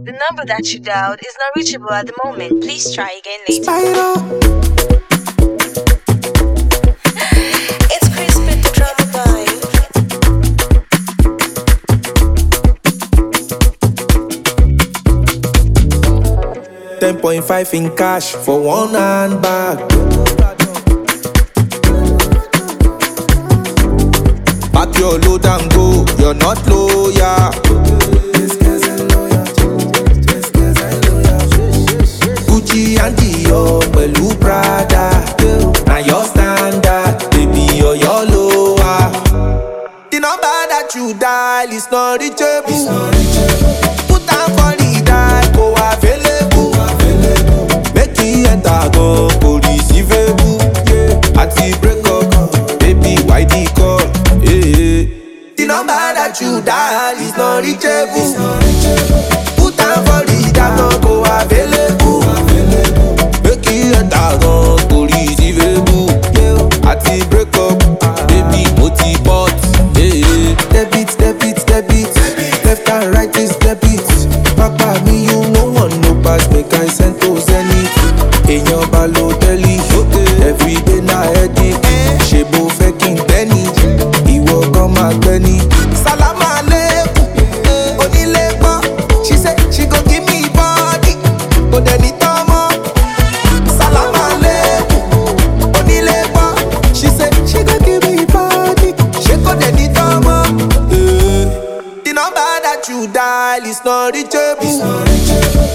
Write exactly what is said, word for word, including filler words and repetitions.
The number that you dialed is not reachable at the moment. Please try again later. Spiral. It's Chris with the drama vibe. ten point five in cash for one hand bag. Back your load and go, you're not loyal. Gucci and Dior, pẹ̀lú Prada. Now your standard, baby, you're your lower. The number that you dial is not reachable. Put down for the dial, go available. Make it enter, go, go receivable. At the break up, baby, why the call? Yeah. The number that you dial is not reachable. Put down for the dial, go available. Make it enter, go, go receivable. At the break up, baby, multi-bot. Yeah. Debit, debit, debit. Left and right is debit. Papa, me, you no one no pass. Make I send to Zenith. In your Balotelli. Every day na headache. Shebo faking penny. Iwo come and penny. Salam aleikum. Onilepo. She said she go give me body. Go deni tomo. Salam aleikum. Onilepo. She said she go give me body. She go deni tomo. The number that you dial is not reachable.